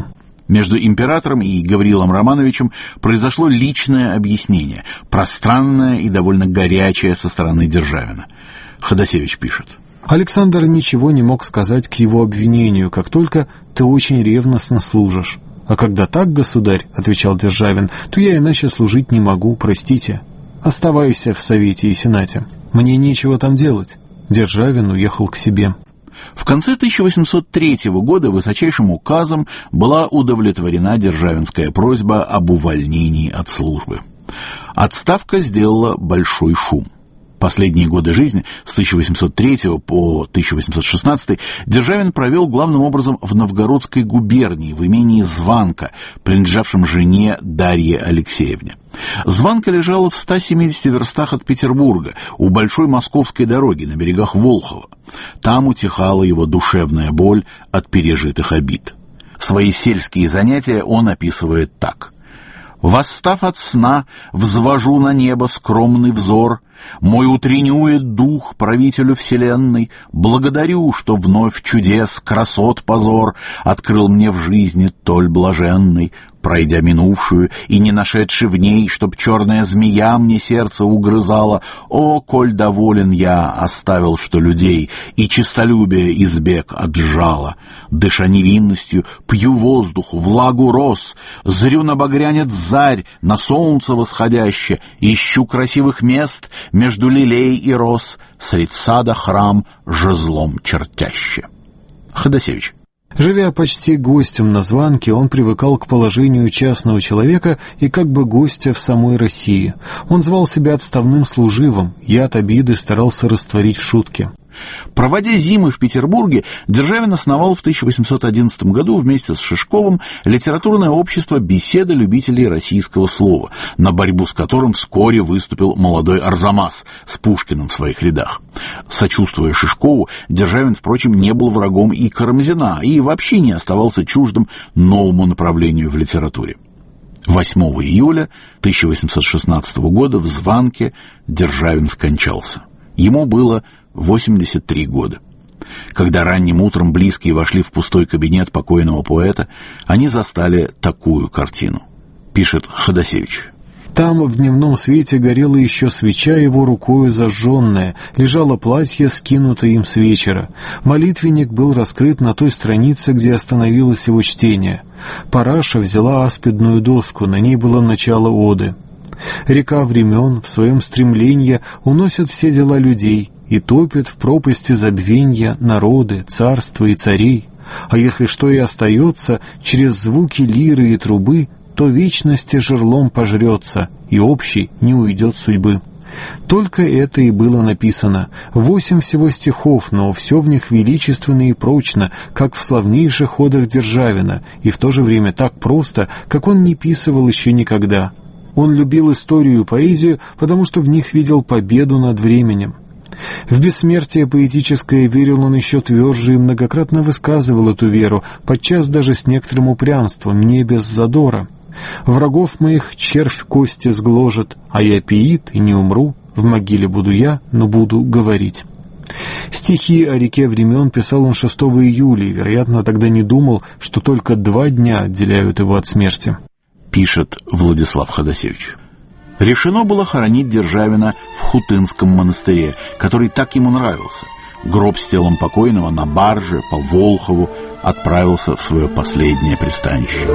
S1: Между императором и Гаврилом Романовичем произошло личное объяснение, пространное и довольно горячее со стороны Державина. Ходосевич пишет.
S3: Александр ничего не мог сказать к его обвинению, как только «ты очень ревностно служишь». «А когда так, государь, — отвечал Державин, — то я иначе служить не могу, простите. Оставайся в Совете и Сенате. Мне нечего там делать». Державин уехал к себе.
S1: В конце тысяча восемьсот третьего года высочайшим указом была удовлетворена державинская просьба об увольнении от службы. Отставка сделала большой шум. Последние годы жизни, с тысяча восемьсот третьего по тысяча восемьсот шестнадцатый, Державин провел главным образом в Новгородской губернии, в имении Званка, принадлежавшем жене Дарье Алексеевне. Званка лежала в ста семидесяти верстах от Петербурга, у Большой Московской дороги, на берегах Волхова. Там утихала его душевная боль от пережитых обид. Свои сельские занятия он описывает так. «Восстав от сна, взвожу на небо скромный взор, мой утреннюет дух правителю вселенной, благодарю, что вновь чудес, красот позор открыл мне в жизни толь блаженной, пройдя минувшую и не нашедший в ней, чтоб черная змея мне сердце угрызала. О, коль доволен я, оставил, что людей, и честолюбие избег отжало. Дыша невинностью, пью воздух, влагу роз, зрю на багрянец зарь, на солнце восходяще, ищу красивых мест между лилей и роз, средь сада храм жезлом чертяще». Ходосевич.
S3: Живя почти гостем на Званке, он привыкал к положению частного человека и как бы гостя в самой России. Он звал себя отставным служивым, яд обиды старался растворить в шутке.
S1: Проводя зимы в Петербурге, Державин основал в тысяча восемьсот одиннадцатом году вместе с Шишковым литературное общество «Беседа любителей российского слова», на борьбу с которым вскоре выступил молодой Арзамас с Пушкиным в своих рядах. Сочувствуя Шишкову, Державин, впрочем, не был врагом и Карамзина, и вообще не оставался чуждым новому направлению в литературе. восьмого июля тысяча восемьсот шестнадцатого года в Званке Державин скончался. Ему было восемьдесят три года. Когда ранним утром близкие вошли в пустой кабинет покойного поэта, они застали такую картину. Пишет Ходосевич.
S3: Там в дневном свете горела еще свеча его рукою зажженная, лежало платье, скинутое им с вечера. Молитвенник был раскрыт на той странице, где остановилось его чтение. Параша взяла аспидную доску, на ней было начало оды. Река времен в своем стремлении уносит все дела людей и топит в пропасти забвенья народы, царства и царей. А если что и остается, через звуки лиры и трубы, то вечности жерлом пожрется, и общий не уйдет судьбы. Только это и было написано. Восемь всего стихов, но все в них величественно и прочно, как в славнейших ходах Державина, и в то же время так просто, как он не писывал еще никогда. Он любил историю и поэзию, потому что в них видел победу над временем. В бессмертие поэтическое верил он еще тверже и многократно высказывал эту веру, подчас даже с некоторым упрямством, не без задора. «Врагов моих червь кости сгложит, а я пиит и не умру, в могиле буду я, но буду говорить». Стихи о реке времен писал он шестого июля, и, вероятно, тогда не думал, что только два дня отделяют его от смерти.
S1: Пишет Владислав Ходосевич. Решено было хоронить Державина в Хутынском монастыре, который так ему нравился. Гроб с телом покойного на барже по Волхову отправился в свое последнее пристанище.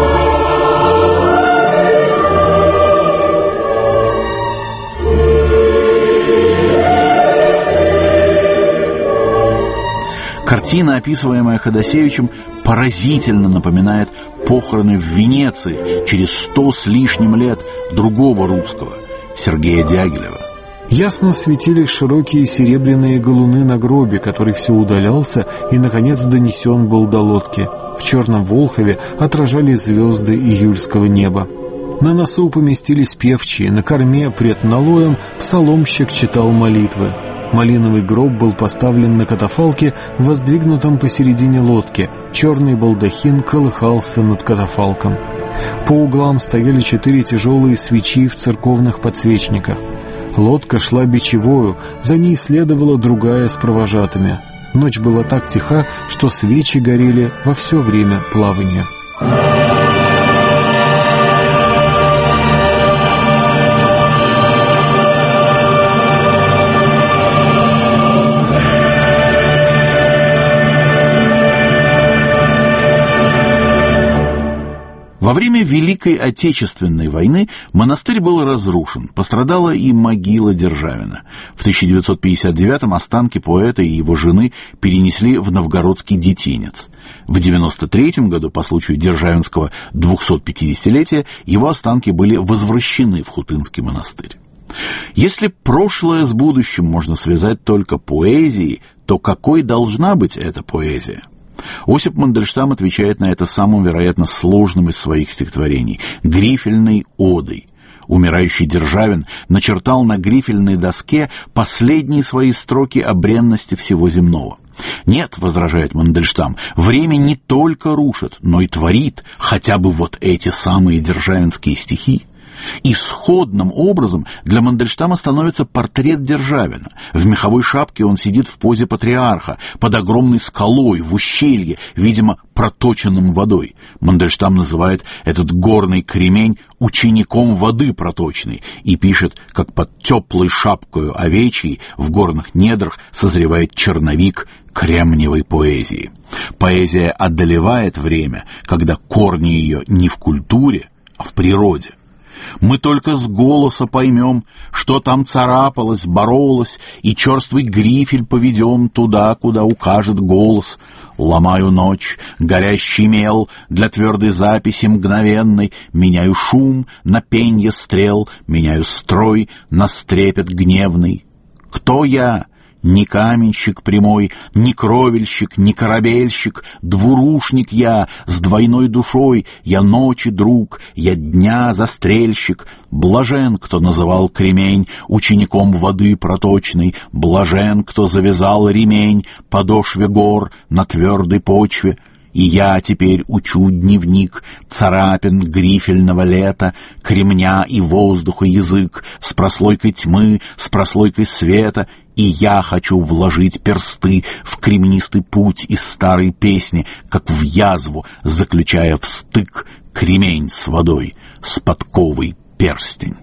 S1: Картина, описываемая Ходосевичем, поразительно напоминает похороны в Венеции через сто с лишним лет другого русского, Сергея Дягилева.
S3: Ясно светились широкие серебряные галуны на гробе, который все удалялся и, наконец, донесен был до лодки. В черном Волхове отражались звезды июльского неба. На носу поместились певчие, на корме пред налоем псаломщик читал молитвы. Малиновый гроб был поставлен на катафалке, воздвигнутом посередине лодки. Черный балдахин колыхался над катафалком. По углам стояли четыре тяжелые свечи в церковных подсвечниках. Лодка шла бичевою, за ней следовала другая с провожатыми. Ночь была так тиха, что свечи горели во все время плавания.
S1: Во время Великой Отечественной войны монастырь был разрушен, пострадала и могила Державина. В тысяча девятьсот пятьдесят девятом останки поэта и его жены перенесли в Новгородский Детинец. В девяносто третьем году, по случаю Державинского двухсотпятидесятилетия, его останки были возвращены в Хутынский монастырь. Если прошлое с будущим можно связать только поэзией, то какой должна быть эта поэзия? Осип Мандельштам отвечает на это самым, вероятно, сложным из своих стихотворений — грифельной одой. Умирающий Державин начертал на грифельной доске последние свои строки о бренности всего земного. «Нет, — возражает Мандельштам, — время не только рушит, но и творит хотя бы вот эти самые державинские стихи». Исходным образом для Мандельштама становится портрет Державина. В меховой шапке он сидит в позе патриарха, под огромной скалой, в ущелье, видимо, проточенным водой. Мандельштам называет этот горный кремень учеником воды проточной и пишет, как под теплой шапкою овечьей в горных недрах созревает черновик кремниевой поэзии. Поэзия одолевает время, когда корни ее не в культуре, а в природе. Мы только с голоса поймем, что там царапалось, боролось, и черствый грифель поведем туда, куда укажет голос. Ломаю ночь, горящий мел для твердой записи мгновенной, меняю шум на пенье стрел, меняю строй на стрепет гневный. Кто я? Ни каменщик прямой, ни кровельщик, ни корабельщик, двурушник я с двойной душой, я ночи друг, я дня застрельщик. Блажен, кто называл кремень учеником воды проточной, блажен, кто завязал ремень подошве гор на твердой почве. И я теперь учу дневник царапин грифельного лета, кремня и воздуха язык, с прослойкой тьмы, с прослойкой света. И я хочу вложить персты в кремнистый путь из старой песни, как в язву, заключая в стык кремень с водой, с подковой перстень.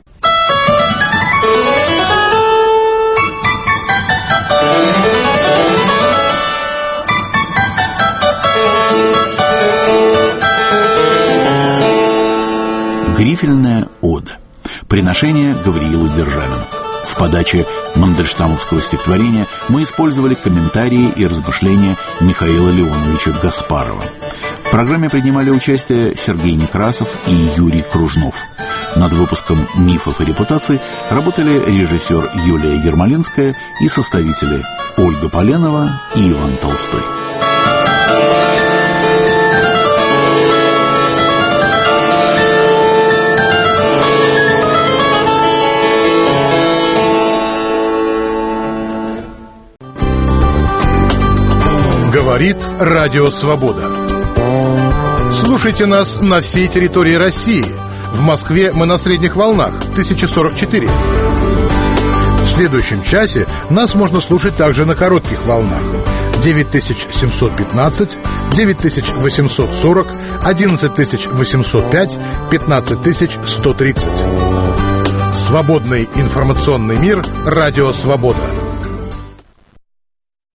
S1: Грифельная ода. Приношение Гавриилу Державину. В подаче мандельштамовского стихотворения мы использовали комментарии и размышления Михаила Леоновича Гаспарова. В программе принимали участие Сергей Некрасов и Юрий Кружнов. Над выпуском «Мифов и репутаций» работали режиссер Юлия Ермолинская и составители Ольга Поленова и Иван Толстой.
S8: Говорит Радио Свобода. Слушайте нас на всей территории России. В Москве мы на средних волнах тысяча сорок четыре. В следующем часе нас можно слушать также на коротких волнах девять тысяч семьсот пятнадцать, девять тысяч восемьсот сорок, одиннадцать тысяч восемьсот пять, пятнадцать тысяч сто тридцать. Свободный информационный мир. Радио Свобода.